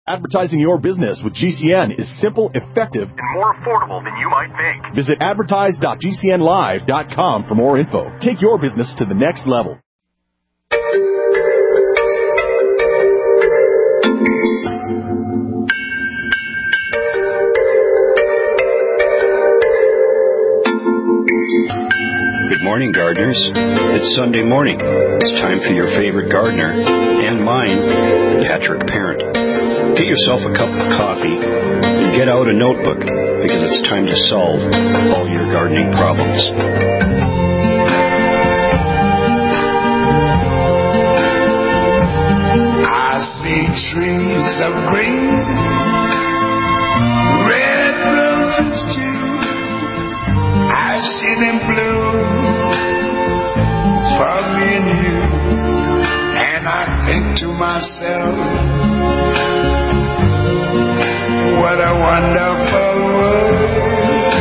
Advertising your business with GCN is simple, effective, and more affordable than you might think. Visit advertise.gcnlive.com for more info. Take your business to the next level. Good morning, gardeners. It's Sunday morning. It's time for your favorite gardener and mine, Patrick Parent. Get yourself a cup of coffee and get out a notebook because it's time to solve all your gardening problems. I see trees of green, red roses too. I see them bloom for me and you, and I think to myself, what a wonderful world.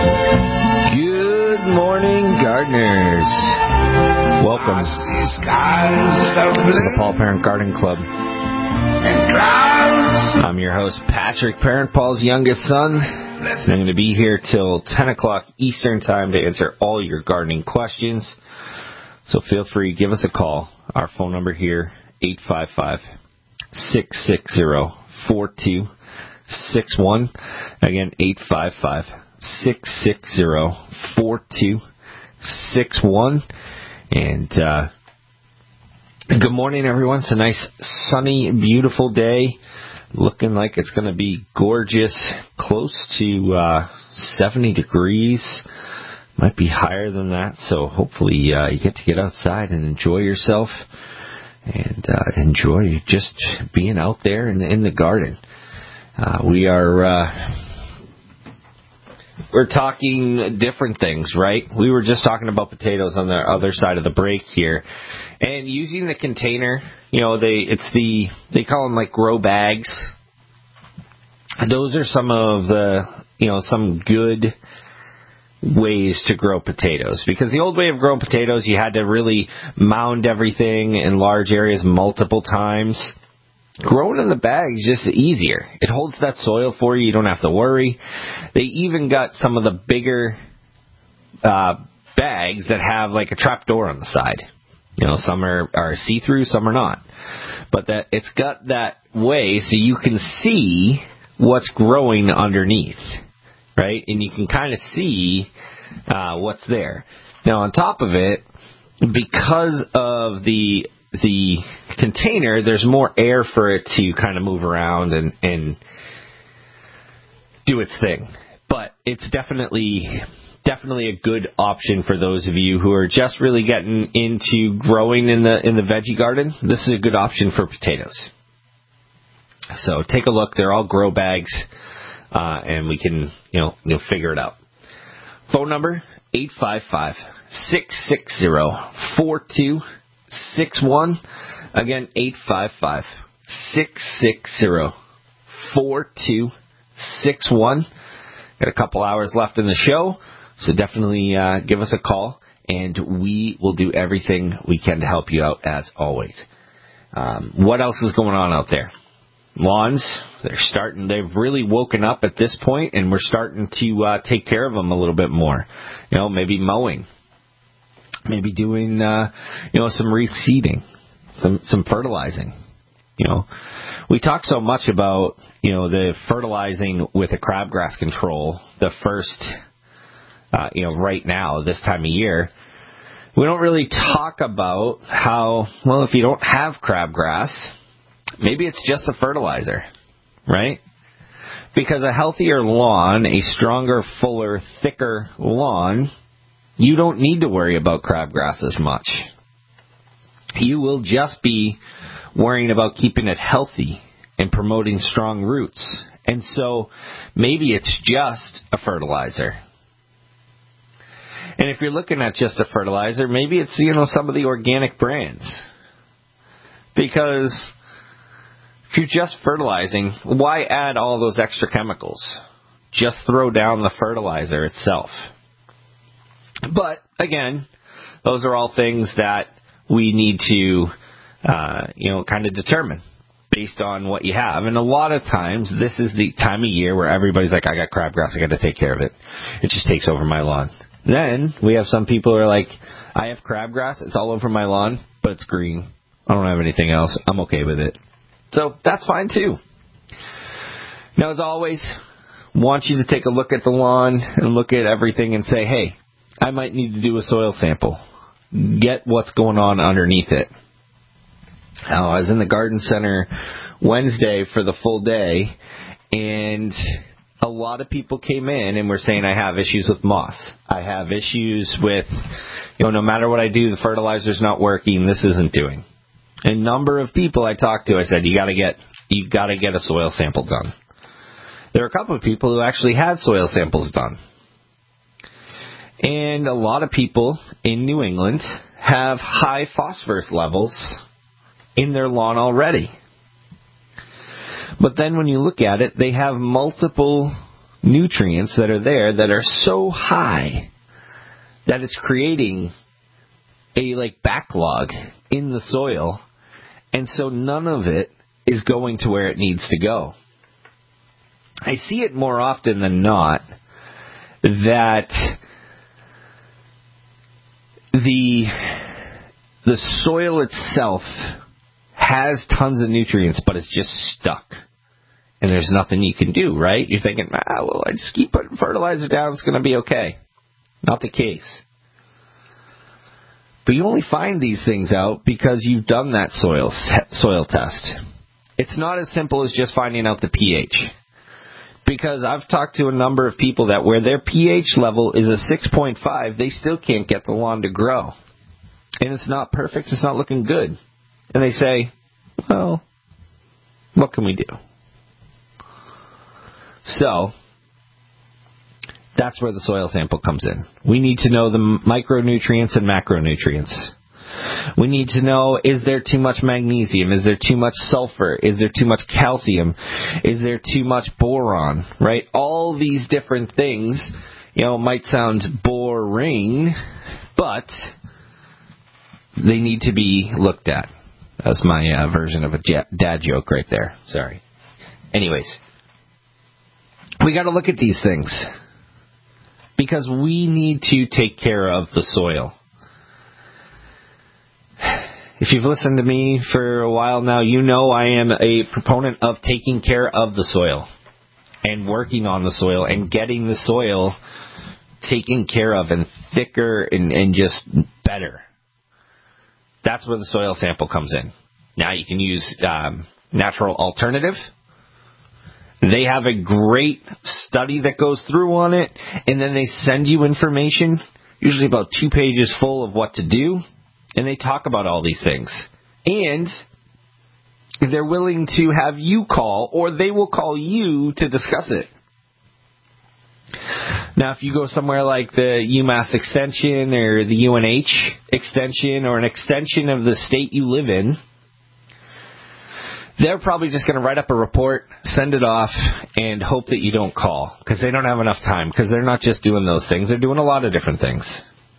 Good morning, gardeners. Welcome I see skies of blue to the Paul Parent Garden Club. and clouds. I'm your host, Patrick Parent, Paul's youngest son. I'm going to be here till 10 o'clock Eastern Time to answer all your gardening questions. So feel free, give us a call. Our phone number here, 855-660-4261. Again, 855-660-4261. And good morning, everyone. It's a nice, sunny, beautiful day. Looking like it's going to be gorgeous, close to 70 degrees. Might be higher than that, so hopefully you get to get outside and enjoy yourself and enjoy just being out there in the garden. We're talking different things, right? We were just talking about potatoes on the other side of the break here. And using the container, they call them like grow bags. Those are some of the, some good ways to grow potatoes. Because the old way of growing potatoes, you had to really mound everything in large areas multiple times. Growing in the bag is just easier. It holds that soil for you. You don't have to worry. They even got some of the bigger bags that have like a trap door on the side. Some are see-through, some are not. But that it's got that way so you can see what's growing underneath, right? And you can kind of see what's there. Now, on top of it, because of the container, there's more air for it to kind of move around and do its thing. But it's definitely a good option for those of you who are just really getting into growing in the veggie garden. This is a good option for potatoes. So take a look. They're all grow bags, and we can figure it out. Phone number 855-660-4261. Again, 855-660-4261. Got a couple hours left in the show, so definitely give us a call, and we will do everything we can to help you out, as always. What else is going on out there? Lawns, they've really woken up at this point, and we're starting to take care of them a little bit more. Maybe mowing, maybe doing, some reseeding, some fertilizing. We talk so much about, the fertilizing with a crabgrass control, the first, right now, this time of year. We don't really talk about how, if you don't have crabgrass, maybe it's just a fertilizer, right? Because a healthier lawn, a stronger, fuller, thicker lawn, you don't need to worry about crabgrass as much. You will just be worrying about keeping it healthy and promoting strong roots. And so maybe it's just a fertilizer. And if you're looking at just a fertilizer, maybe it's, some of the organic brands. Because if you're just fertilizing, why add all those extra chemicals? Just throw down the fertilizer itself. But, again, those are all things that we need to, kind of determine. based on what you have. And a lot of times, this is the time of year where everybody's like, I got crabgrass, I got to take care of it. It just takes over my lawn. Then we have some people who are like, I have crabgrass, it's all over my lawn, but it's green. I don't have anything else. I'm okay with it. So that's fine too. Now, as always, want you to take a look at the lawn and look at everything and say, hey, I might need to do a soil sample. Get what's going on underneath it. Now, I was in the garden center Wednesday for the full day, and a lot of people came in and were saying, I have issues with moss. I have issues with, no matter what I do, the fertilizer's not working, this isn't doing. A number of people I talked to, I said, you gotta get a soil sample done. There are a couple of people who actually had soil samples done. And a lot of people in New England have high phosphorus levels in their lawn already. But then when you look at it, they have multiple nutrients that are there that are so high that it's creating a backlog in the soil, and so none of it is going to where it needs to go. I see it more often than not that the soil itself has tons of nutrients, but it's just stuck. And there's nothing you can do, right? You're thinking, well, I just keep putting fertilizer down, it's going to be okay. Not the case. But you only find these things out because you've done that soil test. It's not as simple as just finding out the pH. Because I've talked to a number of people that where their pH level is a 6.5, they still can't get the lawn to grow. And it's not perfect, it's not looking good. And they say, well, what can we do? So, that's where the soil sample comes in. We need to know the micronutrients and macronutrients. We need to know, is there too much magnesium? Is there too much sulfur? Is there too much calcium? Is there too much boron? Right? All these different things, might sound boring, but they need to be looked at. That's my version of a dad joke right there. Sorry. Anyways, we got to look at these things because we need to take care of the soil. If you've listened to me for a while now, you know I am a proponent of taking care of the soil and working on the soil and getting the soil taken care of and thicker and just better. That's where the soil sample comes in. Now you can use Natural Alternative. They have a great study that goes through on it, and then they send you information, usually about 2 pages full of what to do, and they talk about all these things. And they're willing to have you call, or they will call you to discuss it. Now, if you go somewhere like the UMass Extension or the UNH Extension or an extension of the state you live in, they're probably just going to write up a report, send it off, and hope that you don't call because they don't have enough time because they're not just doing those things. They're doing a lot of different things.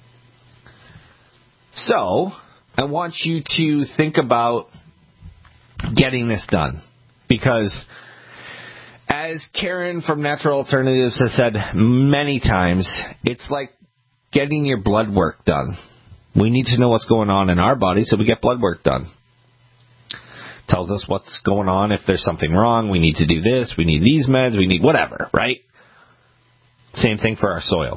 So, I want you to think about getting this done because as Karen from Natural Alternatives has said many times, it's like getting your blood work done. We need to know what's going on in our body, so we get blood work done. Tells us what's going on. If there's something wrong, we need to do this, we need these meds, we need whatever, right? Same thing for our soil.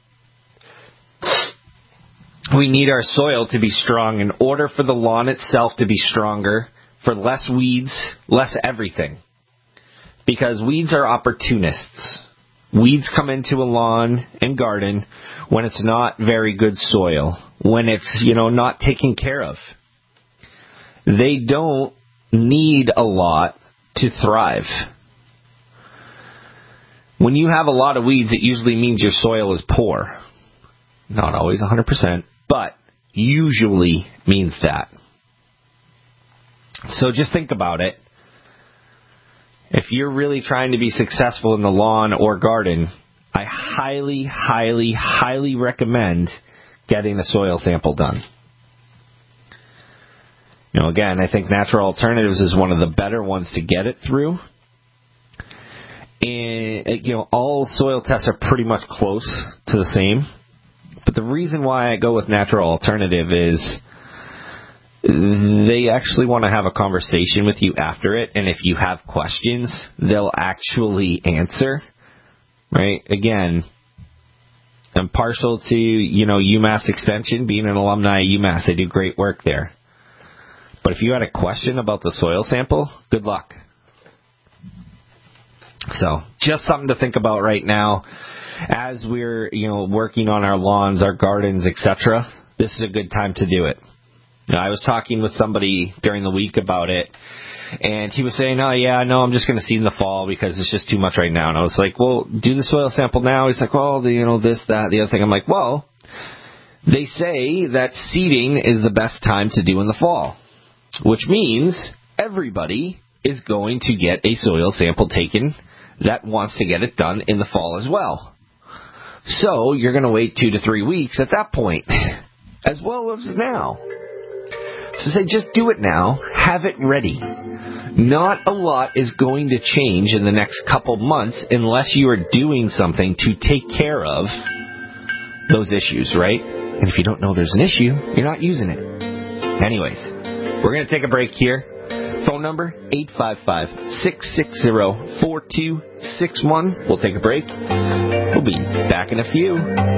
We need our soil to be strong in order for the lawn itself to be stronger, for less weeds, less everything. Because weeds are opportunists. Weeds come into a lawn and garden when it's not very good soil, when it's, not taken care of. They don't need a lot to thrive. When you have a lot of weeds, it usually means your soil is poor. Not always 100%, but usually means that. So just think about it. If you're really trying to be successful in the lawn or garden, I highly, highly, highly recommend getting a soil sample done. Again, I think Natural Alternatives is one of the better ones to get it through. And, all soil tests are pretty much close to the same. But the reason why I go with Natural Alternative is they actually want to have a conversation with you after it. And if you have questions, they'll actually answer. Right? Again, I'm partial to, UMass Extension, being an alumni of UMass. They do great work there. But if you had a question about the soil sample, good luck. So, just something to think about right now. As we're, working on our lawns, our gardens, etc., this is a good time to do it. I was talking with somebody during the week about it, and he was saying, I'm just going to seed in the fall because it's just too much right now. And I was like, well, do the soil sample now. He's like, this, that, the other thing. I'm like, well, they say that seeding is the best time to do in the fall, which means everybody is going to get a soil sample taken that wants to get it done in the fall as well. So you're going to wait 2 to 3 weeks at that point, as well as now. So say, just do it now. Have it ready. Not a lot is going to change in the next couple months unless you are doing something to take care of those issues, right? And if you don't know there's an issue, you're not using it. Anyways, we're going to take a break here. Phone number, 855-660-4261. We'll take a break. We'll be back in a few.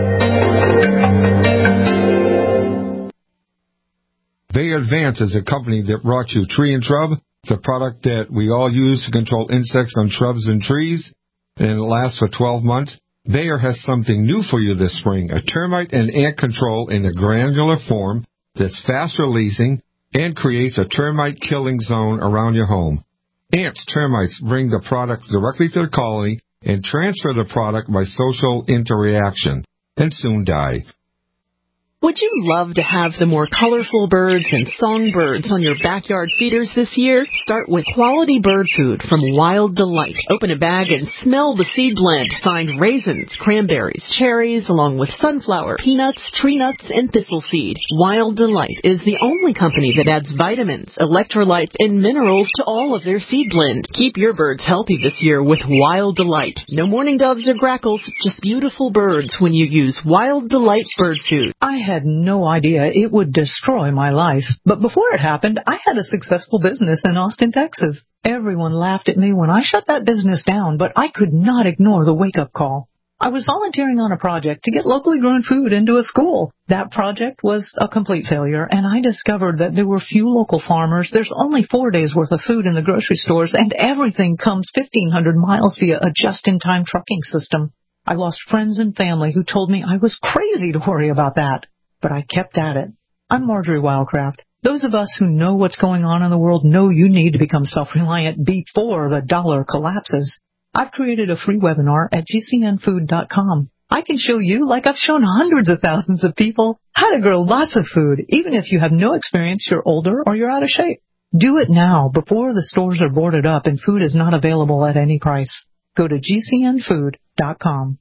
Bayer Advance is a company that brought you Tree and Shrub. It's a product that we all use to control insects on shrubs and trees, and it lasts for 12 months. Bayer has something new for you this spring, a termite and ant control in a granular form that's fast releasing and creates a termite killing zone around your home. Ants, termites bring the product directly to the colony and transfer the product by social interaction, and soon die. Would you love to have the more colorful birds and songbirds on your backyard feeders this year? Start with quality bird food from Wild Delight. Open a bag and smell the seed blend. Find raisins, cranberries, cherries, along with sunflower, peanuts, tree nuts, and thistle seed. Wild Delight is the only company that adds vitamins, electrolytes, and minerals to all of their seed blend. Keep your birds healthy this year with Wild Delight. No mourning doves or grackles, just beautiful birds when you use Wild Delight bird food. I had no idea it would destroy my life. But before it happened, I had a successful business in Austin, Texas. Everyone laughed at me when I shut that business down, but I could not ignore the wake-up call. I was volunteering on a project to get locally grown food into a school. That project was a complete failure, and I discovered that there were few local farmers. There's only 4 days' worth of food in the grocery stores, and everything comes 1,500 miles via a just-in-time trucking system. I lost friends and family who told me I was crazy to worry about that. But I kept at it. I'm Marjorie Wildcraft. Those of us who know what's going on in the world know you need to become self-reliant before the dollar collapses. I've created a free webinar at gcnfood.com. I can show you, like I've shown hundreds of thousands of people, how to grow lots of food, even if you have no experience, you're older, or you're out of shape. Do it now, before the stores are boarded up and food is not available at any price. Go to gcnfood.com.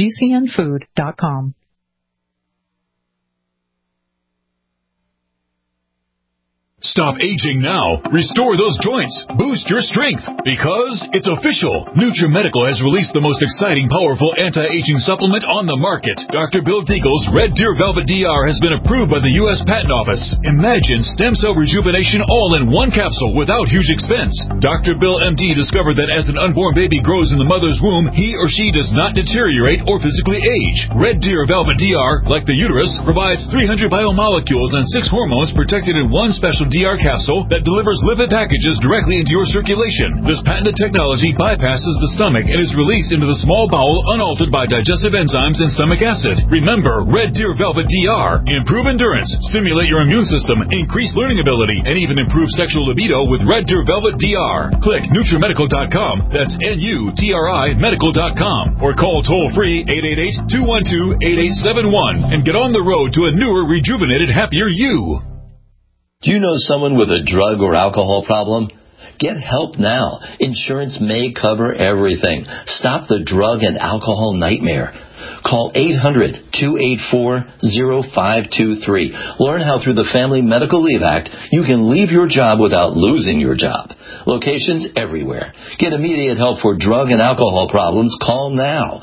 gcnfood.com. Stop aging now. Restore those joints. Boost your strength. Because it's official. NutriMedical has released the most exciting, powerful anti-aging supplement on the market. Dr. Bill Deagle's Red Deer Velvet DR has been approved by the U.S. Patent Office. Imagine stem cell rejuvenation all in one capsule without huge expense. Dr. Bill MD discovered that as an unborn baby grows in the mother's womb, he or she does not deteriorate or physically age. Red Deer Velvet DR, like the uterus, provides 300 biomolecules and 6 hormones protected in one special DR capsule that delivers lipid packages directly into your circulation. This patented technology bypasses the stomach and is released into the small bowel unaltered by digestive enzymes and stomach acid. Remember, Red Deer Velvet DR. Improve endurance, stimulate your immune system, increase learning ability, and even improve sexual libido with Red Deer Velvet DR. Click NutriMedical.com, that's NUTRI Medical.com, or call toll-free 888-212-8871 and get on the road to a newer, rejuvenated, happier you. Do you know someone with a drug or alcohol problem? Get help now. Insurance may cover everything. Stop the drug and alcohol nightmare. Call 800-284-0523. Learn how through the Family Medical Leave Act you can leave your job without losing your job. Locations everywhere. Get immediate help for drug and alcohol problems. Call now.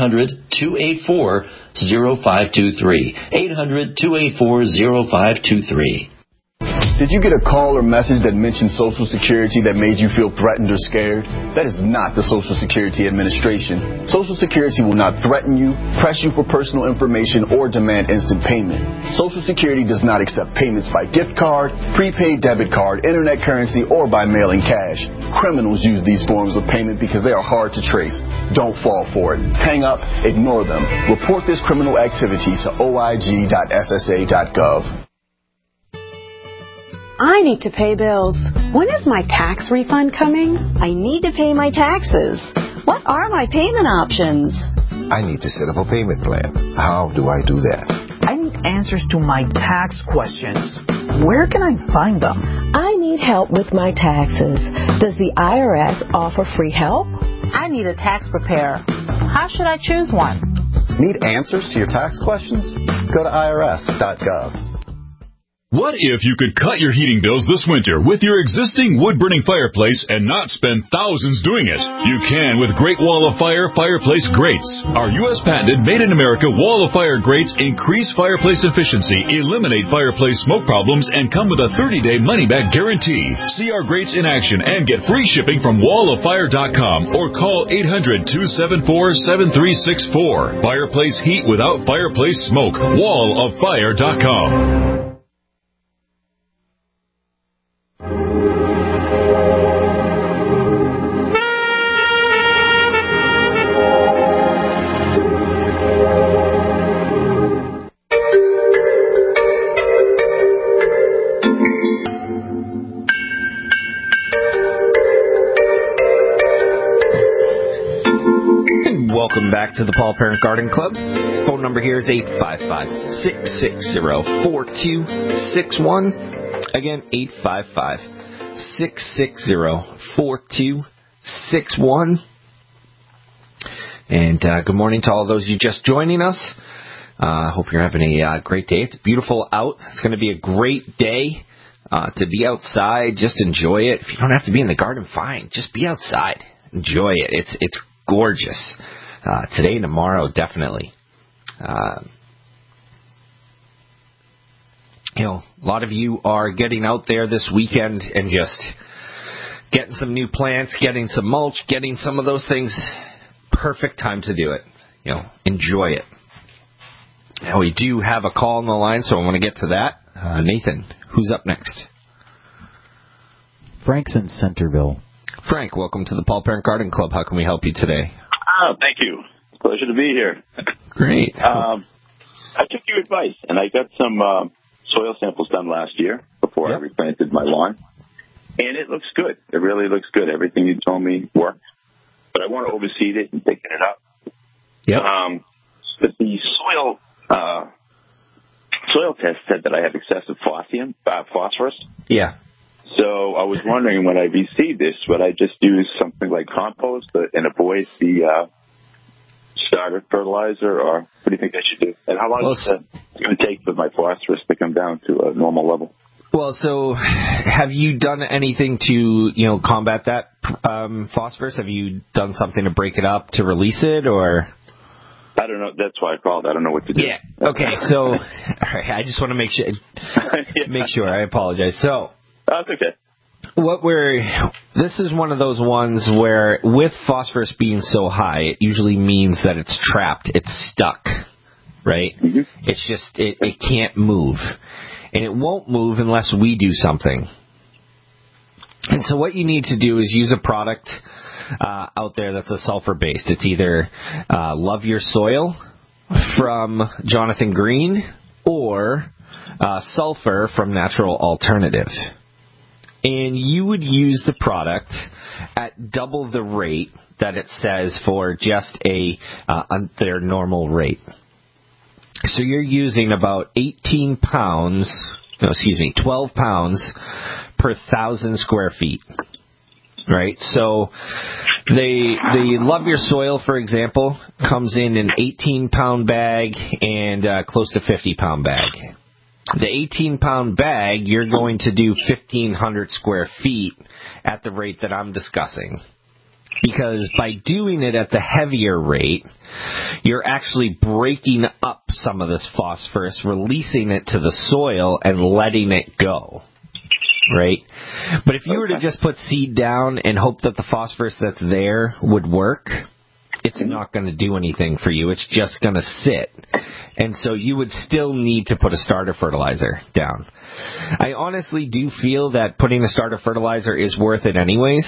800-284-0523. 800-284-0523. Did you get a call or message that mentioned Social Security that made you feel threatened or scared? That is not the Social Security Administration. Social Security will not threaten you, press you for personal information, or demand instant payment. Social Security does not accept payments by gift card, prepaid debit card, internet currency, or by mailing cash. Criminals use these forms of payment because they are hard to trace. Don't fall for it. Hang up, ignore them. Report this criminal activity to oig.ssa.gov. I need to pay bills. When is my tax refund coming? I need to pay my taxes. What are my payment options? I need to set up a payment plan. How do I do that? I need answers to my tax questions. Where can I find them? I need help with my taxes. Does the IRS offer free help? I need a tax preparer. How should I choose one? Need answers to your tax questions? Go to irs.gov. What if you could cut your heating bills this winter with your existing wood-burning fireplace and not spend thousands doing it? You can with Great Wall of Fire fireplace grates. Our U.S. patented made-in-America Wall of Fire grates increase fireplace efficiency, eliminate fireplace smoke problems, and come with a 30-day money-back guarantee. See our grates in action and get free shipping from walloffire.com or call 800-274-7364. Fireplace heat without fireplace smoke. walloffire.com. Welcome back to the Paul Parent Garden Club. Phone number here is 855-660-4261. Again, 855-660-4261. And good morning to all those you just joining us. Hope you're having a great day. It's beautiful out. It's going to be a great day to be outside. Just enjoy it. If you don't have to be in the garden, fine. Just be outside. Enjoy it. It's gorgeous. Today and tomorrow, definitely. A lot of you are getting out there this weekend and just getting some new plants, getting some mulch, getting some of those things. Perfect time to do it. Enjoy it. Now, we do have a call on the line, so I want to get to that. Nathan, who's up next? Frank's in Centerville. Frank, welcome to the Paul Parent Garden Club. How can we help you today? Thank you. Pleasure to be here. Great. I took your advice, and I got some soil samples done last year before I replanted my lawn. And it looks good. It really looks good. Everything you told me worked. But I want to overseed it and thicken it up. Yep. But the soil test said that I have excessive phosphorus. Yeah. So I was wondering, when I reseed this, would I just use something like compost and avoid the starter fertilizer, or what do you think I should do? And how long is it going to take for my phosphorus to come down to a normal level? Well, so have you done anything to, combat that phosphorus? Have you done something to break it up to release it, or? I don't know. That's why I called. I don't know what to do. Yeah. Okay. So, all right, I just want to make sure. Make sure. I apologize. So. That's okay. This is one of those ones where, with phosphorus being so high, it usually means that it's trapped, it's stuck, right? Mm-hmm. It's just, it can't move. And it won't move unless we do something. And so what you need to do is use a product out there that's a sulfur-based. It's either Love Your Soil from Jonathan Green or sulfur from Natural Alternative. And you would use the product at double the rate that it says for just their normal rate. So you're using about 12 pounds per 1,000 square feet. right? So the Love Your Soil, for example, comes in an 18-pound bag and close to 50-pound bag. The 18-pound bag, you're going to do 1,500 square feet at the rate that I'm discussing. Because by doing it at the heavier rate, you're actually breaking up some of this phosphorus, releasing it to the soil, and letting it go. Right? But if you were to just put seed down and hope that the phosphorus that's there would work, it's not going to do anything for you. It's just going to sit. And so you would still need to put a starter fertilizer down. I honestly do feel that putting a starter fertilizer is worth it anyways.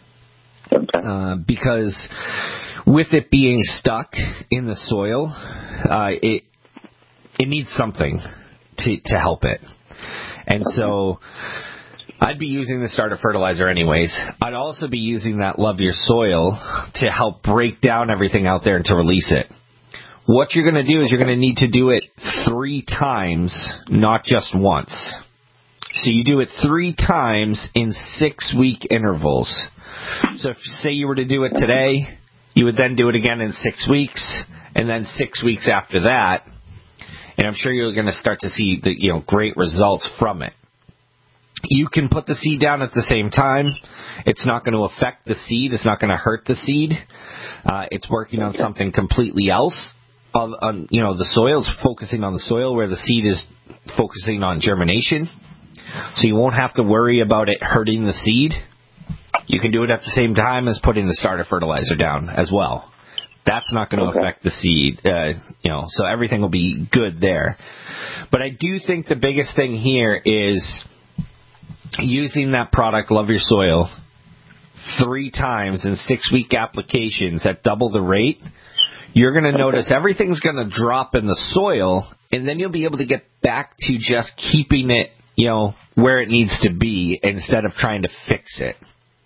Because with it being stuck in the soil, it needs something to help it. And so I'd be using the starter fertilizer anyways. I'd also be using that Love Your Soil to help break down everything out there and to release it. What you're going to do is you're going to need to do it 3 times, not just once. So you do it 3 times in 6-week intervals. So if, say you were to do it today, you would then do it again in 6 weeks, and then 6 weeks after that, and I'm sure you're going to start to see the great results from it. You can put the seed down at the same time. It's not going to affect the seed. It's not going to hurt the seed. It's working on something completely else. The soil is focusing on the soil where the seed is focusing on germination. So you won't have to worry about it hurting the seed. You can do it at the same time as putting the starter fertilizer down as well. That's not going to affect the seed, so everything will be good there. But I do think the biggest thing here is using that product, Love Your Soil, 3 times in 6-week applications at double the rate. You're going to notice everything's going to drop in the soil, and then you'll be able to get back to just keeping it, where it needs to be instead of trying to fix it.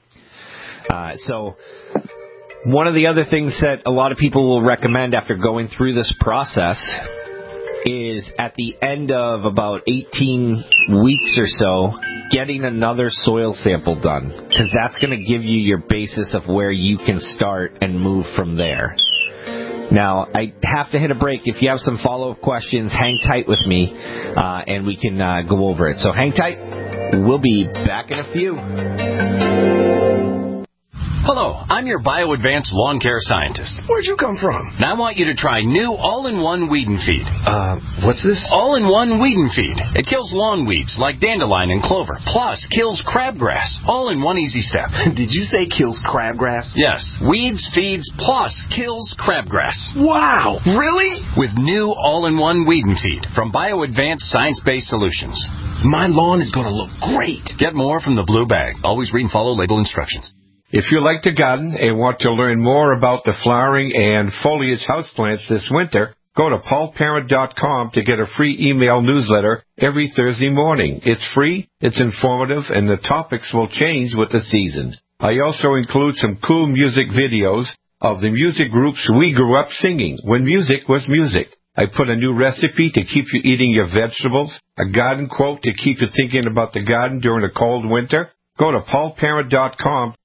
So one of the other things that a lot of people will recommend after going through this process is at the end of about 18 weeks or so, getting another soil sample done, because that's going to give you your basis of where you can start and move from there. Now, I have to hit a break. If you have some follow-up questions, hang tight with me, and we can go over it. So hang tight. We'll be back in a few. Hello, I'm your BioAdvanced lawn care scientist. Where'd you come from? Now I want you to try new All-in-One Weed and Feed. What's this? All-in-One Weed and Feed. It kills lawn weeds like dandelion and clover, plus kills crabgrass. All in one easy step. Did you say kills crabgrass? Yes. Weeds, feeds, plus kills crabgrass. Wow! Really? With new All-in-One Weed and Feed from BioAdvanced Science-Based Solutions. My lawn is going to look great. Get more from the blue bag. Always read and follow label instructions. If you like to garden and want to learn more about the flowering and foliage houseplants this winter, go to paulparent.com to get a free email newsletter every Thursday morning. It's free, it's informative, and the topics will change with the season. I also include some cool music videos of the music groups we grew up singing when music was music. I put a new recipe to keep you eating your vegetables, a garden quote to keep you thinking about the garden during a cold winter. Go to paulparent.com.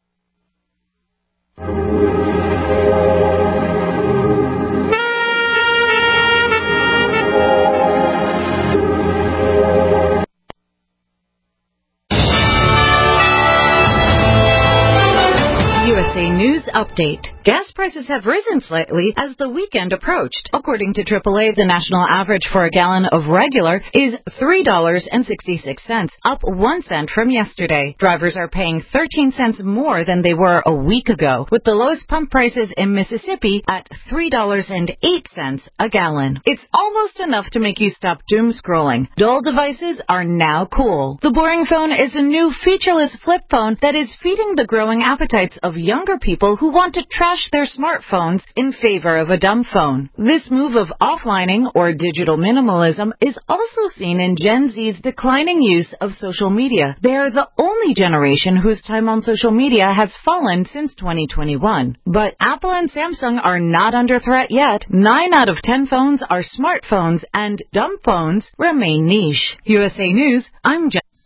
USA News Update. Gas prices have risen slightly as the weekend approached. According to AAA, the national average for a gallon of regular is $3.66, up 1 cent from yesterday. Drivers are paying 13 cents more than they were a week ago, with the lowest pump prices in Mississippi at $3.08 a gallon. It's almost enough to make you stop doom scrolling. Dull devices are now cool. The Boring Phone is a new featureless flip phone that is feeding the growing appetites of younger people who want to trash their smartphones in favor of a dumb phone. This move of offlining, or digital minimalism, is also seen in Gen Z's declining use of social media. They are the only generation whose time on social media has fallen since 2021. But Apple and Samsung are not under threat yet. 9 out of 10 phones are smartphones, and dumb phones remain niche. USA News, I'm Jen.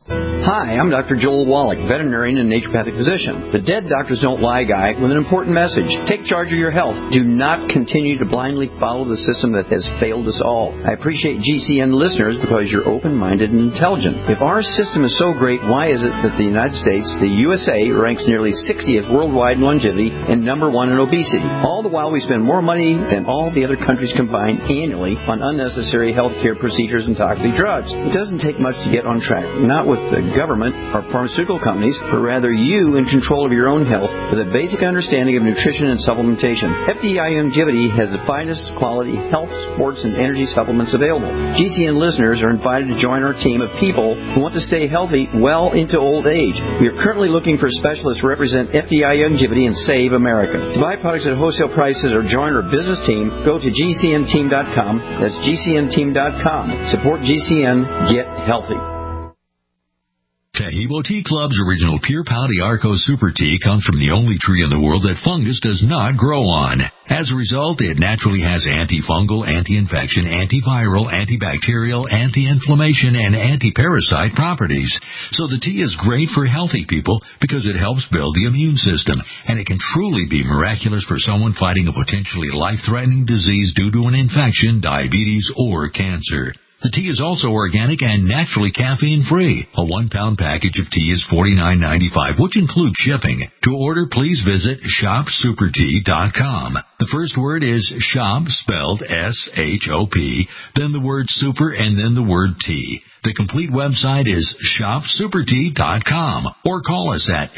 Hi, I'm Dr. Joel Wallach, veterinarian and naturopathic physician. The Dead Doctors Don't Lie guy with an important message. Take charge of your health. Do not continue to blindly follow the system that has failed us all. I appreciate GCN listeners because you're open-minded and intelligent. If our system is so great, why is it that the United States, the USA, ranks nearly 60th worldwide in longevity and number 1 in obesity? All the while we spend more money than all the other countries combined annually on unnecessary healthcare procedures and toxic drugs. It doesn't take much to get on track. Not with the government or pharmaceutical companies, but rather you in control of your own health with a basic understanding of nutrition and supplementation. FDI Longevity has the finest quality health, sports, and energy supplements available. GCN listeners are invited to join our team of people who want to stay healthy well into old age. We are currently looking for specialists to represent FDI Longevity and Save America. To buy products at wholesale prices or join our business team, go to GCNteam.com. That's GCNteam.com. Support GCN. Get healthy. Tahibo Tea Club's original Pure Pau Arco Super Tea comes from the only tree in the world that fungus does not grow on. As a result, it naturally has antifungal, anti-infection, antiviral, antibacterial, anti-inflammation, and anti-parasite properties. So the tea is great for healthy people because it helps build the immune system, and it can truly be miraculous for someone fighting a potentially life-threatening disease due to an infection, diabetes, or cancer. The tea is also organic and naturally caffeine-free. A 1-pound package of tea is $49.95, which includes shipping. To order, please visit shopsupertea.com. The first word is shop, spelled S-H-O-P, then the word super, and then the word tea. The complete website is shopsupertea.com, or call us at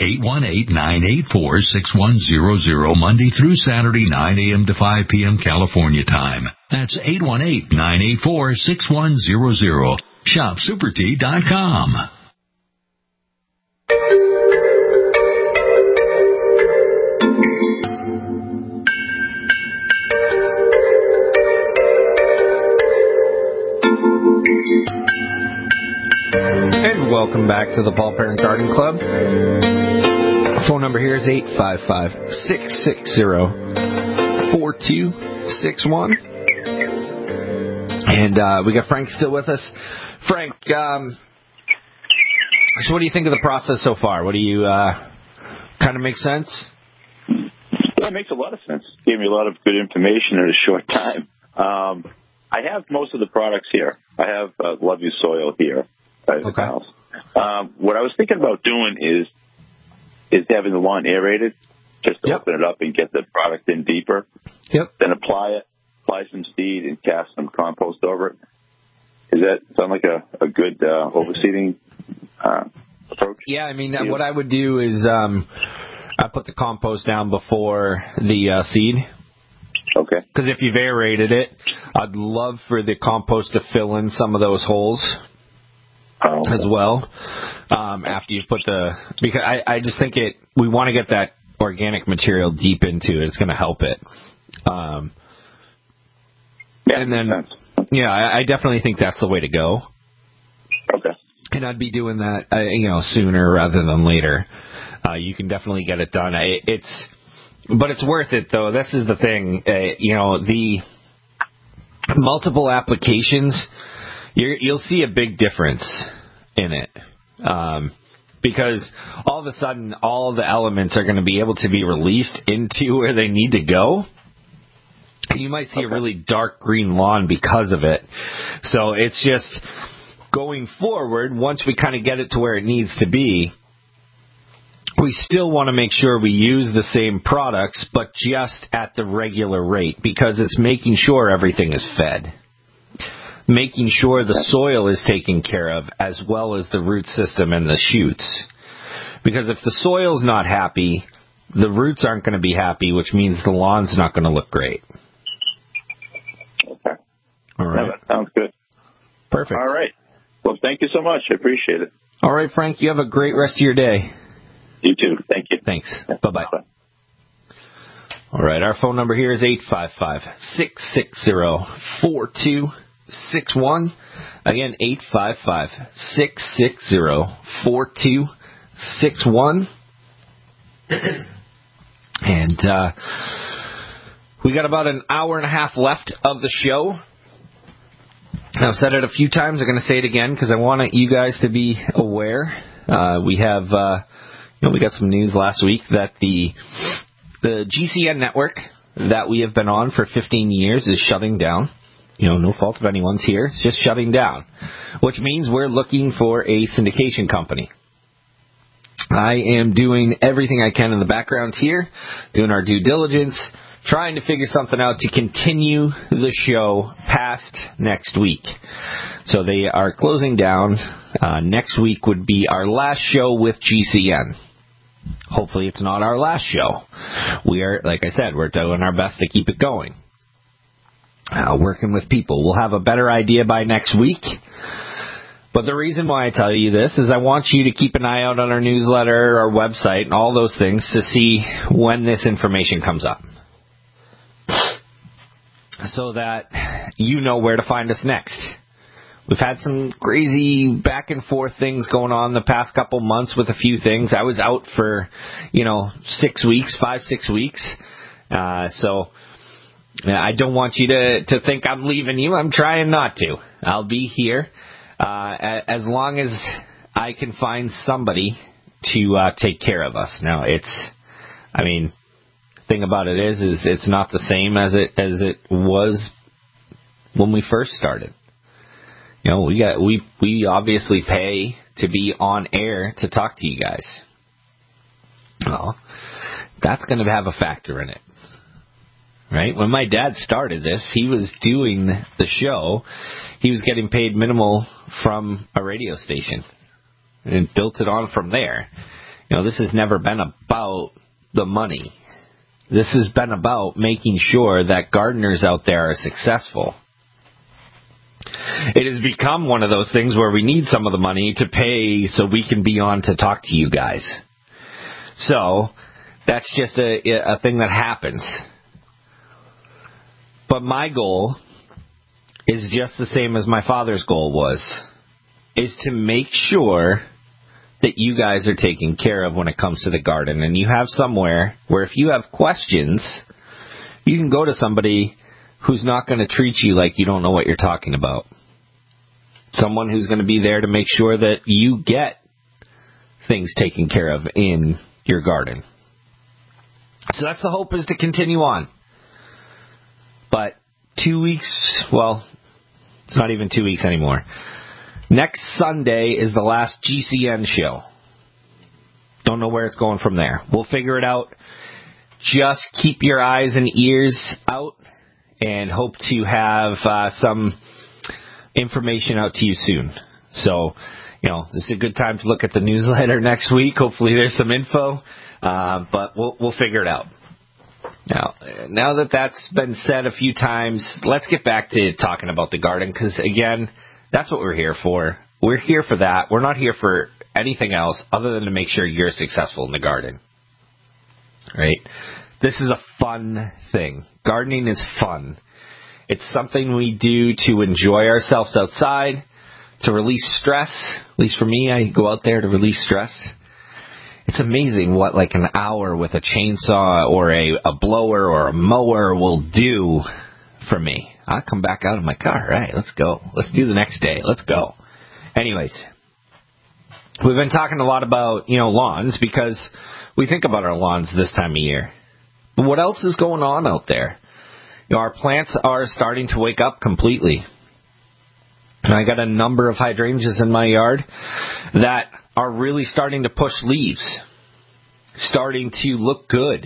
818-984-6100 Monday through Saturday, 9 a.m. to 5 p.m. California time. That's 818-984-6100. shopsupertea.com. And welcome back to the Paul Parent Garden Club. Our phone number here is 855-660-4261. And we got Frank still with us. Frank, so what do you think of the process so far? What do you kind of make sense? Yeah, it makes a lot of sense. Gave me a lot of good information in a short time. I have most of the products here. I have Love You Soil here at the house. What I was thinking about doing is having the lawn aerated, just to open it up and get the product in deeper. Yep. Then apply some seed and cast some compost over it. Does that sound like a good overseeding approach? Yeah, I mean, what I would do is I put the compost down before the seed. Okay. Because if you've aerated it, I'd love for the compost to fill in some of those holes as well. After you put because I just think we want to get that organic material deep into it. It's going to help it. And then, I definitely think that's the way to go. Okay. And I'd be doing that, sooner rather than later. You can definitely get it done. But it's worth it, though. This is the thing. The multiple applications, you'll see a big difference in it. Because all of a sudden, all the elements are going to be able to be released into where they need to go. You might see a really dark green lawn because of it. So it's just going forward, once we kind of get it to where it needs to be, we still want to make sure we use the same products, but just at the regular rate, because it's making sure everything is fed. Making sure the soil is taken care of, as well as the root system and the shoots. Because if the soil's not happy, the roots aren't going to be happy, which means the lawn's not going to look great. Okay. All right. No, that sounds good. Perfect. All right. Well, thank you so much. I appreciate it. All right, Frank. You have a great rest of your day. You too. Thank you. Thanks. Bye-bye. All right. Our phone number here is 855-660-4261. Again, 855-660-4261. And we got about an hour and a half left of the show. I've said it a few times. I'm going to say it again because I want you guys to be aware. We have, we got some news last week that the GCN network that we have been on for 15 years is shutting down. No fault of anyone's here. It's just shutting down, which means we're looking for a syndication company. I am doing everything I can in the background here, doing our due diligence, trying to figure something out to continue the show past next week. So they are closing down. Next week would be our last show with GCN. Hopefully it's not our last show. We are, like I said, we're doing our best to keep it going. Working with people. We'll have a better idea by next week. But the reason why I tell you this is I want you to keep an eye out on our newsletter, our website, and all those things to see when this information comes up. So that you know where to find us next. We've had some crazy back and forth things going on the past couple months with a few things. I was out for, 6 weeks, 5-6 weeks. So I don't want you to think I'm leaving you. I'm trying not to. I'll be here as long as I can find somebody to take care of us. Now, thing about it is it's not the same as it was when we first started. We obviously pay to be on air to talk to you guys. Well, that's going to have a factor in it. Right? When my dad started this, he was doing the show. He was getting paid minimal from a radio station and built it on from there. This has never been about the money. This has been about making sure that gardeners out there are successful. It has become one of those things where we need some of the money to pay so we can be on to talk to you guys. So that's just a thing that happens. But my goal is just the same as my father's goal was, is to make sure that you guys are taken care of when it comes to the garden. And you have somewhere where if you have questions, you can go to somebody who's not going to treat you like you don't know what you're talking about. Someone who's going to be there to make sure that you get things taken care of in your garden. So that's the hope, is to continue on. But 2 weeks, well, it's not even 2 weeks anymore. Next Sunday is the last GCN show. Don't know where it's going from there. We'll figure it out. Just keep your eyes and ears out and hope to have some information out to you soon. So, this is a good time to look at the newsletter next week. Hopefully there's some info, but we'll figure it out. Now that that's been said a few times, let's get back to talking about the garden, because, again, that's what we're here for. We're here for that. We're not here for anything else other than to make sure you're successful in the garden. Right? This is a fun thing. Gardening is fun. It's something we do to enjoy ourselves outside, to release stress. At least for me, I go out there to release stress. It's amazing what an hour with a chainsaw or a blower or a mower will do for me. I'll come back out of my car. Right, let's go. Let's do the next day. Let's go. Anyways, we've been talking a lot about, lawns, because we think about our lawns this time of year. But what else is going on out there? Our plants are starting to wake up completely. And I got a number of hydrangeas in my yard that are really starting to push leaves, starting to look good.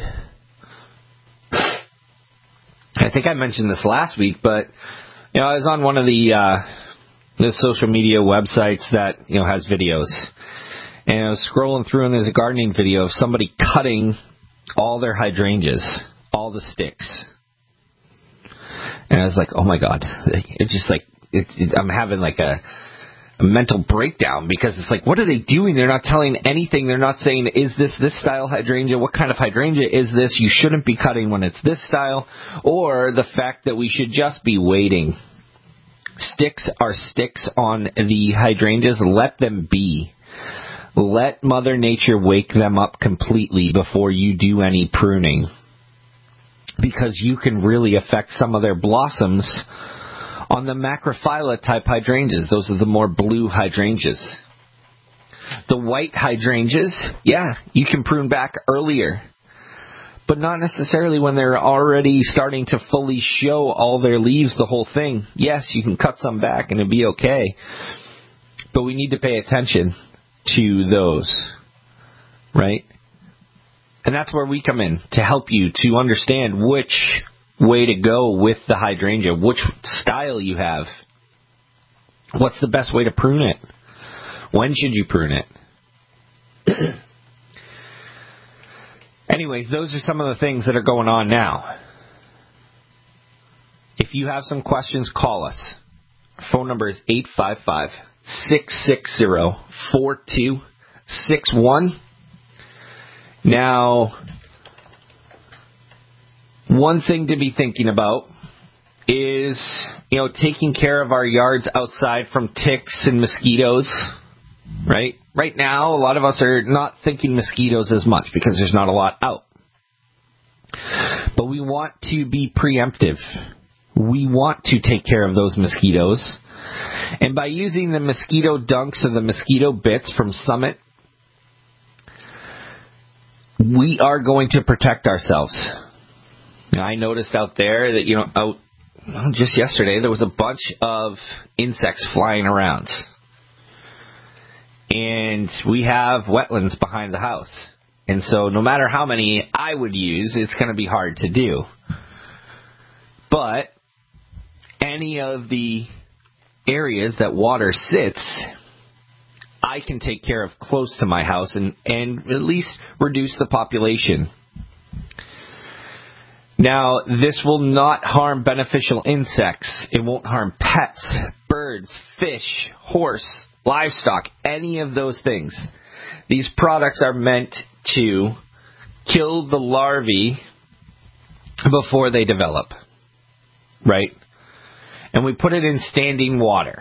I think I mentioned this last week, but I was on one of the social media websites that has videos, and I was scrolling through, and there's a gardening video of somebody cutting all their hydrangeas, all the sticks, and I was like, oh my god, it's just I'm having a mental breakdown, because it's what are they doing? They're not telling anything. They're not saying, is this style hydrangea? What kind of hydrangea is this? You shouldn't be cutting when it's this style. Or the fact that we should just be waiting. Sticks are sticks on the hydrangeas. Let them be. Let Mother Nature wake them up completely before you do any pruning. Because you can really affect some of their blossoms On the macrophylla type hydrangeas, those are the more blue hydrangeas. The white hydrangeas, you can prune back earlier, but not necessarily when they're already starting to fully show all their leaves, the whole thing. Yes, you can cut some back and it'll be okay, but we need to pay attention to those, right? And that's where we come in, to help you to understand which way to go with the hydrangea, which style you have. What's the best way to prune it? When should you prune it? Anyways, those are some of the things that are going on now. If you have some questions, call us. Our phone number is 855-660-4261. Now, one thing to be thinking about is, taking care of our yards outside from ticks and mosquitoes, right? Right now, a lot of us are not thinking mosquitoes as much because there's not a lot out. But we want to be preemptive. We want to take care of those mosquitoes. And by using the mosquito dunks or the mosquito bits from Summit, we are going to protect ourselves. Now, I noticed out there that, just yesterday, there was a bunch of insects flying around. And we have wetlands behind the house. And so no matter how many I would use, it's going to be hard to do. But any of the areas that water sits, I can take care of close to my house and at least reduce the population. Now, this will not harm beneficial insects. It won't harm pets, birds, fish, horse, livestock, any of those things. These products are meant to kill the larvae before they develop, right? And we put it in standing water.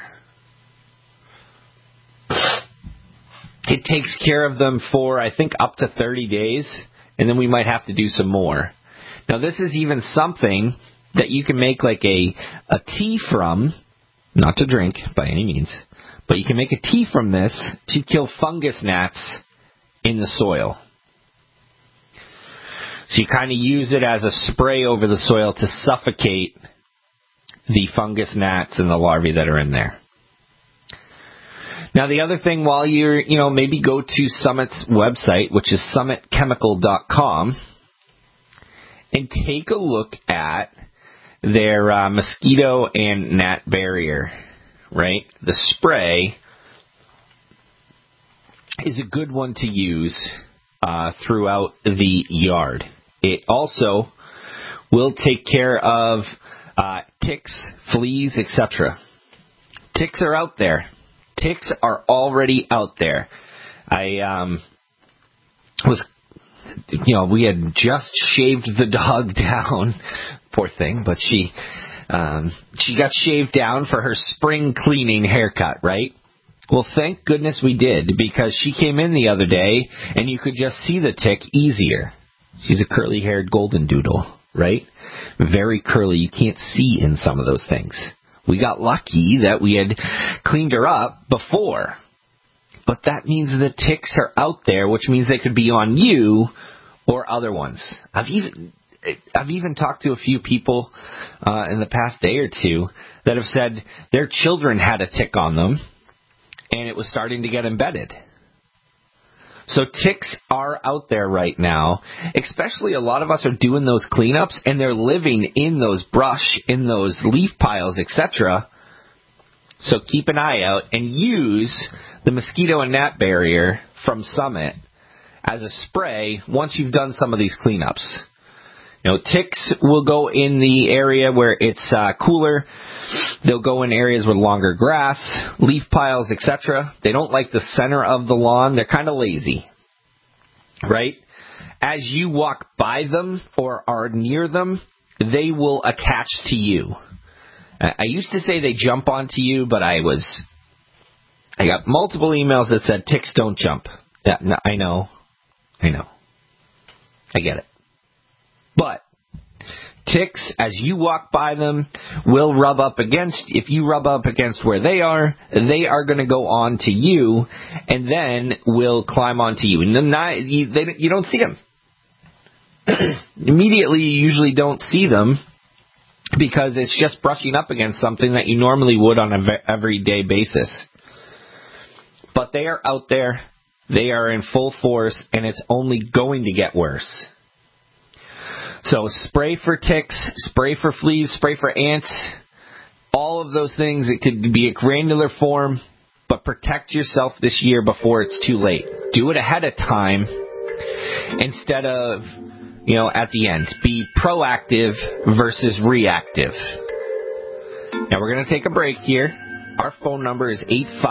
It takes care of them for, I think, up to 30 days, and then we might have to do some more. Now, this is even something that you can make like a tea from, not to drink by any means, but you can make a tea from this to kill fungus gnats in the soil. So you kind of use it as a spray over the soil to suffocate the fungus gnats and the larvae that are in there. Now, the other thing, while you're, maybe go to Summit's website, which is summitchemical.com, and take a look at their mosquito and gnat barrier, right? The spray is a good one to use throughout the yard. It also will take care of ticks, fleas, etc. Ticks are out there. Ticks are already out there. We had just shaved the dog down, poor thing, but she got shaved down for her spring cleaning haircut, right? Well, thank goodness we did, because she came in the other day and you could just see the tick easier. She's a curly-haired golden doodle, right? Very curly. You can't see in some of those things. We got lucky that we had cleaned her up before. But that means the ticks are out there, which means they could be on you or other ones. I've even talked to a few people in the past day or two that have said their children had a tick on them and it was starting to get embedded. So ticks are out there right now, especially a lot of us are doing those cleanups and they're living in those brush, in those leaf piles, etc. So keep an eye out and use the mosquito and gnat barrier from Summit as a spray once you've done some of these cleanups. Ticks will go in the area where it's cooler. They'll go in areas with longer grass, leaf piles, etc. They don't like the center of the lawn. They're kind of lazy, right? As you walk by them or are near them, they will attach to you. I used to say they jump onto you, but I got multiple emails that said ticks don't jump. Yeah, no, I know. I get it. But ticks, as you walk by them, will rub up against, if you rub up against where they are going to go on to you, and then will climb onto you. And then you don't see them. Immediately, you usually don't see them, because it's just brushing up against something that you normally would on an everyday basis. But they are out there, they are in full force, and it's only going to get worse. So spray for ticks, spray for fleas, spray for ants, all of those things. It could be a granular form, but protect yourself this year before it's too late. Do it ahead of time instead of, at the end. Be proactive versus reactive. Now we're going to take a break here. Our phone number is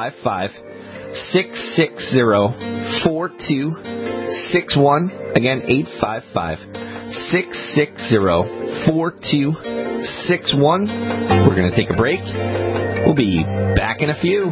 855-660-4261. Again, 855-660-4261. We're going to take a break. We'll be back in a few.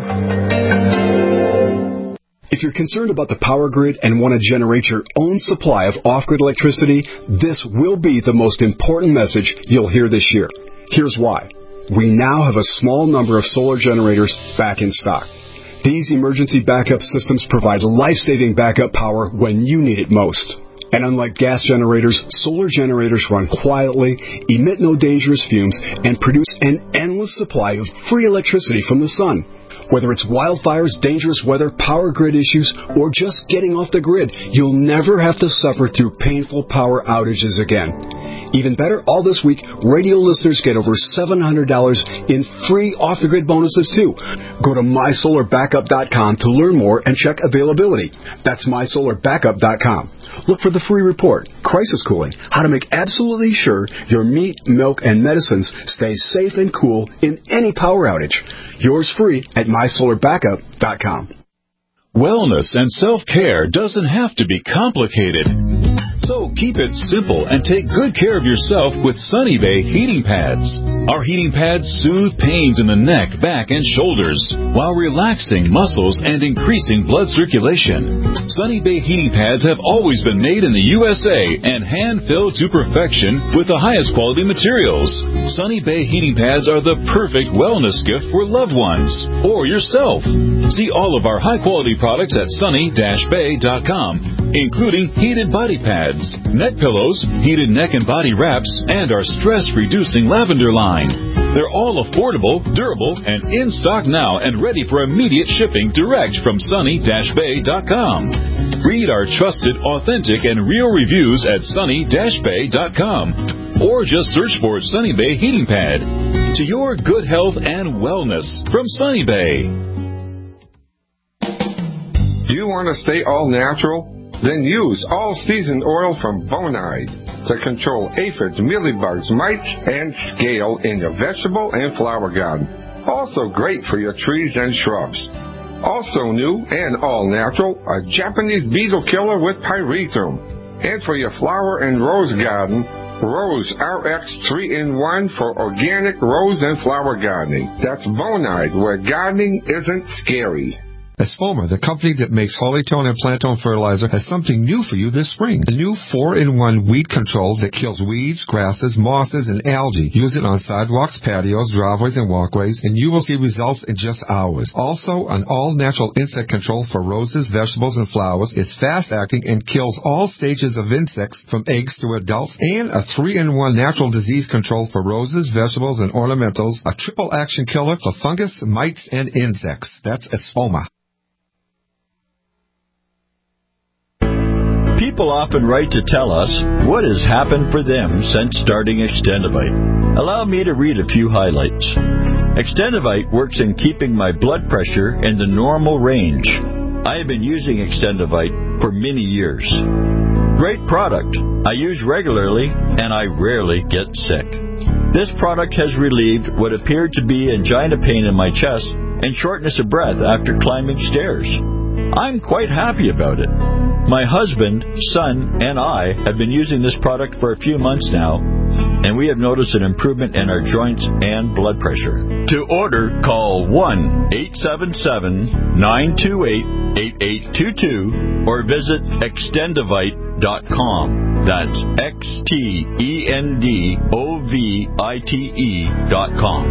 If you're concerned about the power grid and want to generate your own supply of off-grid electricity, this will be the most important message you'll hear this year. Here's why. We now have a small number of solar generators back in stock. These emergency backup systems provide life-saving backup power when you need it most. And unlike gas generators, solar generators run quietly, emit no dangerous fumes, and produce an endless supply of free electricity from the sun. Whether it's wildfires, dangerous weather, power grid issues, or just getting off the grid, you'll never have to suffer through painful power outages again. Even better, all this week, radio listeners get over $700 in free off-the-grid bonuses, too. Go to mysolarbackup.com to learn more and check availability. That's mysolarbackup.com. Look for the free report, Crisis Cooling, how to make absolutely sure your meat, milk, and medicines stay safe and cool in any power outage. Yours free at mysolarbackup.com. Wellness and self-care doesn't have to be complicated. So keep it simple and take good care of yourself with Sunny Bay heating pads. Our heating pads soothe pains in the neck, back, and shoulders while relaxing muscles and increasing blood circulation. Sunny Bay heating pads have always been made in the USA and hand-filled to perfection with the highest quality materials. Sunny Bay heating pads are the perfect wellness gift for loved ones or yourself. See all of our high-quality products at sunny-bay.com, including heated body pads, neck pillows, heated neck and body wraps, and our stress-reducing lavender line. They're all affordable, durable, and in stock now and ready for immediate shipping direct from sunny-bay.com. Read our trusted, authentic, and real reviews at sunny-bay.com. Or just search for Sunny Bay Heating Pad. To your good health and wellness from Sunny Bay. Do you want to stay all natural? Then use all-season oil from Bonide to control aphids, mealybugs, mites, and scale in your vegetable and flower garden. Also great for your trees and shrubs. Also new and all-natural, a Japanese beetle killer with pyrethrum. And for your flower and rose garden, Rose RX 3-in-1 for organic rose and flower gardening. That's Bonide, where gardening isn't scary. Espoma, the company that makes Hollytone and Plantone fertilizer, has something new for you this spring. A new 4-in-1 weed control that kills weeds, grasses, mosses, and algae. Use it on sidewalks, patios, driveways, and walkways, and you will see results in just hours. Also, an all-natural insect control for roses, vegetables, and flowers. It's fast-acting and kills all stages of insects from eggs to adults. And a 3-in-1 natural disease control for roses, vegetables, and ornamentals. A triple-action killer for fungus, mites, and insects. That's Espoma. People often write to tell us what has happened for them since starting Extendivite. Allow me to read a few highlights. Extendivite works in keeping my blood pressure in the normal range. I have been using Extendivite for many years. Great product. I use regularly and I rarely get sick. This product has relieved what appeared to be angina pain in my chest and shortness of breath after climbing stairs. I'm quite happy about it. My husband, son, and I have been using this product for a few months now, and we have noticed an improvement in our joints and blood pressure. To order, call 1-877-928-8822 or visit extendovite.com. That's XTENDOVITE.com.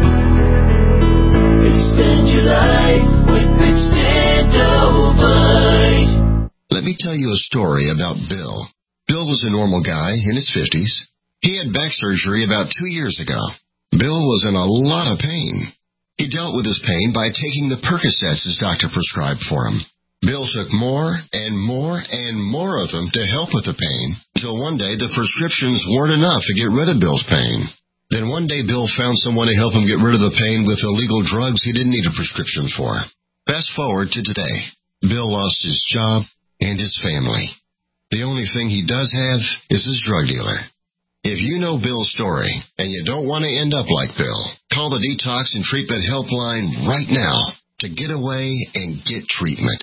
Extend your life with Extendovite. Let me tell you a story about Bill. Bill was a normal guy in his 50s. He had back surgery about 2 years ago. Bill was in a lot of pain. He dealt with his pain by taking the Percocets his doctor prescribed for him. Bill took more and more and more of them to help with the pain, until one day the prescriptions weren't enough to get rid of Bill's pain. Then one day Bill found someone to help him get rid of the pain with illegal drugs he didn't need a prescription for. Fast forward to today. Bill lost his job and his family. The only thing he does have is his drug dealer. If you know Bill's story and you don't want to end up like Bill, call the Detox and Treatment Helpline right now to get away and get treatment.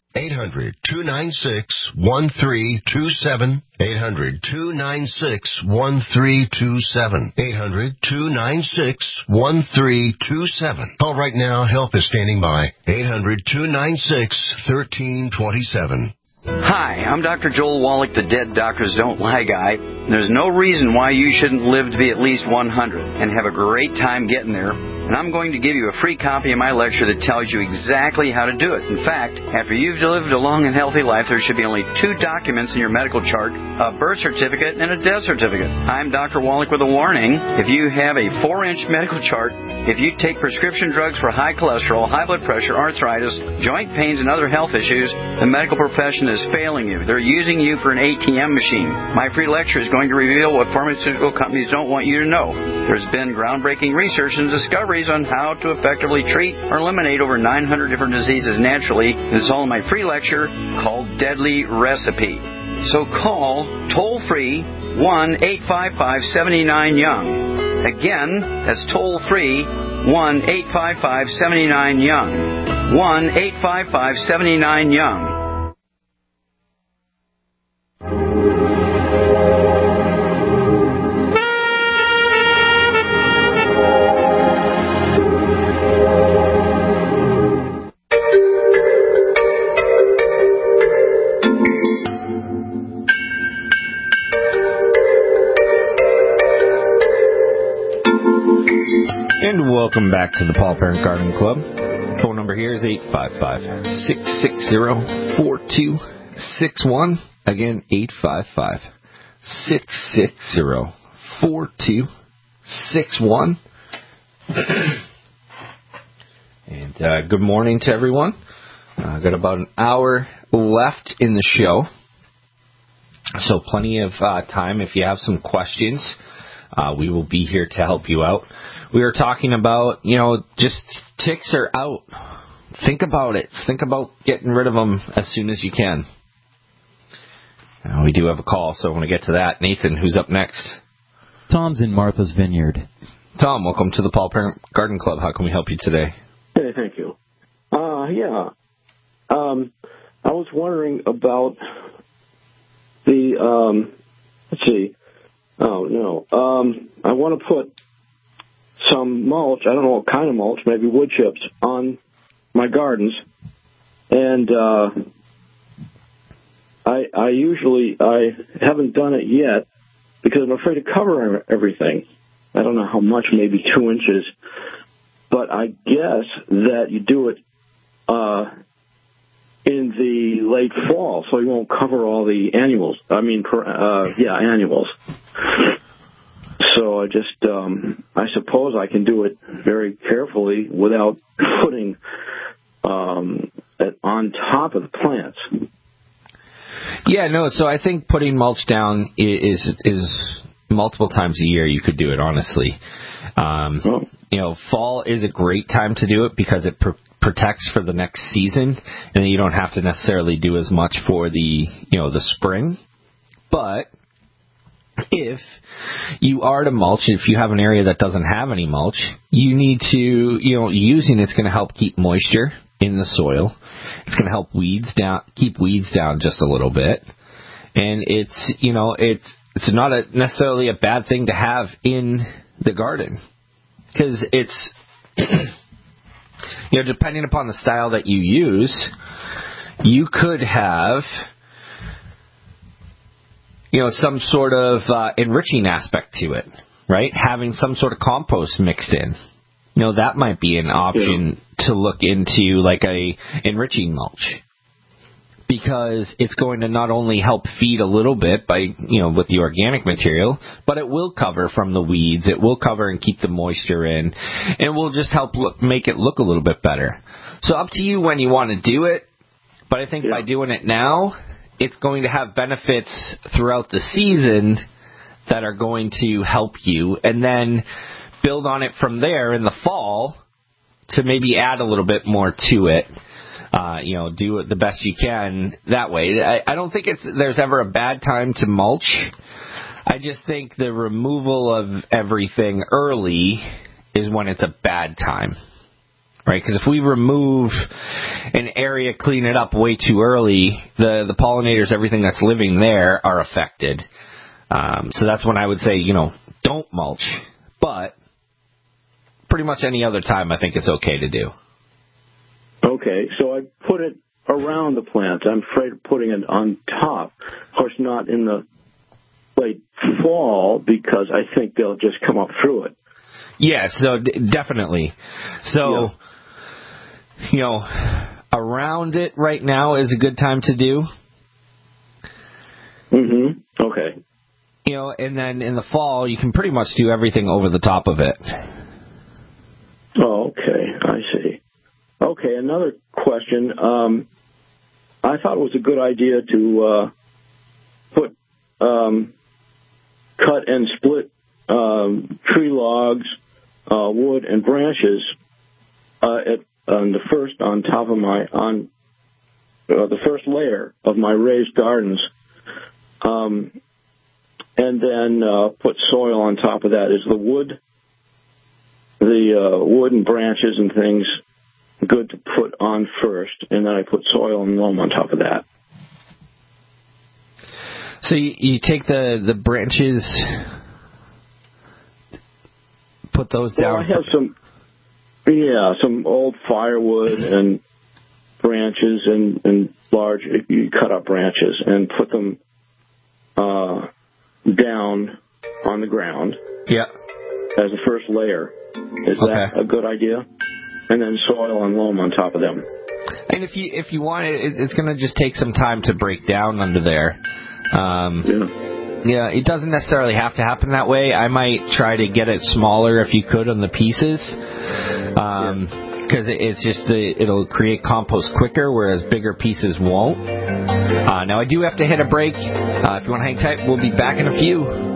800-296-1327. 800-296-1327. 800-296-1327. Call right now. Help is standing by. 800-296-1327. Hi, I'm Dr. Joel Wallach, the Dead Doctors Don't Lie guy. There's no reason why you shouldn't live to be at least 100 and have a great time getting there. And I'm going to give you a free copy of my lecture that tells you exactly how to do it. In fact, after you've lived a long and healthy life, there should be only 2 documents in your medical chart, a birth certificate and a death certificate. I'm Dr. Wallach with a warning. If you have a 4-inch medical chart, if you take prescription drugs for high cholesterol, high blood pressure, arthritis, joint pains, and other health issues, the medical profession is failing you. They're using you for an ATM machine. My free lecture is going to reveal what pharmaceutical companies don't want you to know. There's been groundbreaking research and discoveries on how to effectively treat or eliminate over 900 different diseases naturally. It's all in my free lecture called Deadly Recipe. So call toll-free 1-855-79-YOUNG. Again, that's toll-free 1-855-79-YOUNG. 1-855-79-YOUNG. And welcome back to the Paul Parent Garden Club. Phone number here is 855-660-4261. Again, 855-660-4261. And good morning to everyone. Got about an hour left in the show. So plenty of time if you have some questions. We will be here to help you out. We were talking about, just ticks are out. Think about it. Think about getting rid of them as soon as you can. We do have a call, so I want to get to that. Nathan, who's up next? Tom's in Martha's Vineyard. Tom, welcome to the Paul Parent Garden Club. How can we help you today? Hey, thank you. I was wondering about the, I want to put some mulch, I don't know what kind of mulch, maybe wood chips, on my gardens. And I haven't done it yet because I'm afraid to cover everything. I don't know how much, maybe 2 inches. But I guess that you do it in the late fall, so you won't cover all the annuals. Annuals. So I suppose I can do it very carefully without putting it on top of the plants. Yeah, no, so I think putting mulch down is multiple times a year you could do it, honestly. Fall is a great time to do it because it protects for the next season, and then you don't have to necessarily do as much for the spring. But if you are to mulch, if you have an area that doesn't have any mulch, you need to, using it's going to help keep moisture in the soil. It's going to help keep weeds down just a little bit. And it's it's not necessarily a bad thing to have in the garden, because it's, depending upon the style that you use, you could have, some sort of enriching aspect to it, right? Having some sort of compost mixed in. That might be an option to look into, like a enriching mulch, because it's going to not only help feed a little bit by, with the organic material, but it will cover from the weeds. It will cover and keep the moisture in, and will just help make it look a little bit better. So up to you when you want to do it, but I think by doing it now, it's going to have benefits throughout the season that are going to help you, and then build on it from there in the fall to maybe add a little bit more to it. Do it the best you can that way. I don't think there's ever a bad time to mulch. I just think the removal of everything early is when it's a bad time, right? Because if we remove an area, clean it up way too early, the pollinators, everything that's living there, are affected. So that's when I would say, don't mulch. But pretty much any other time, I think it's okay to do. Okay, so I put it around the plant. I'm afraid of putting it on top. Of course, not in the late fall, because I think they'll just come up through it. Yeah, so definitely. So, around it right now is a good time to do. Mm-hmm. Okay. And then in the fall, you can pretty much do everything over the top of it. Oh, okay. I see. Okay, another question. I thought it was a good idea to put cut and split tree logs, wood, and branches on top of the first layer of my raised gardens, and then put soil on top of that. Is the wood and branches and things good to put on first, and then I put soil and loam on top of that? So you take the branches, put those down. Well, I have some old firewood and branches and large, you cut up branches and put them down on the ground. Yeah. As the first layer. Is that a good idea? And then soil and loam on top of them. And if you want it's going to just take some time to break down under there. Yeah, it doesn't necessarily have to happen that way. I might try to get it smaller if you could on the pieces, because it's just it'll create compost quicker, whereas bigger pieces won't. Now I do have to hit a break. If you want to hang tight, we'll be back in a few.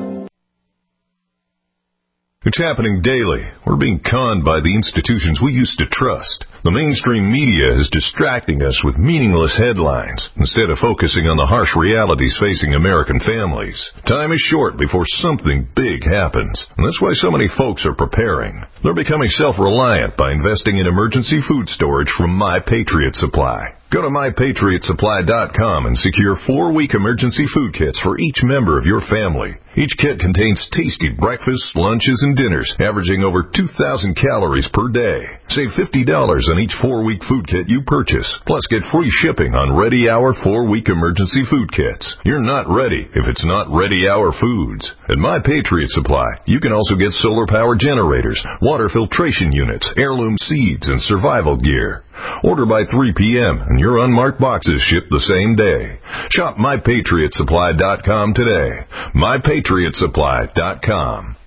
It's happening daily. We're being conned by the institutions we used to trust. The mainstream media is distracting us with meaningless headlines instead of focusing on the harsh realities facing American families. Time is short before something big happens, and that's why so many folks are preparing. They're becoming self-reliant by investing in emergency food storage from My Patriot Supply. Go to MyPatriotSupply.com and secure 4-week emergency food kits for each member of your family. Each kit contains tasty breakfasts, lunches, and dinners, averaging over 2,000 calories per day. Save $50 on each 4-week food kit you purchase, plus get free shipping on Ready Hour 4-week emergency food kits. You're not ready if it's not Ready Hour foods. At My Patriot Supply, you can also get solar power generators, water filtration units, heirloom seeds, and survival gear. Order by 3 p.m. and your unmarked boxes ship the same day. Shop MyPatriotSupply.com today. MyPatriotSupply.com.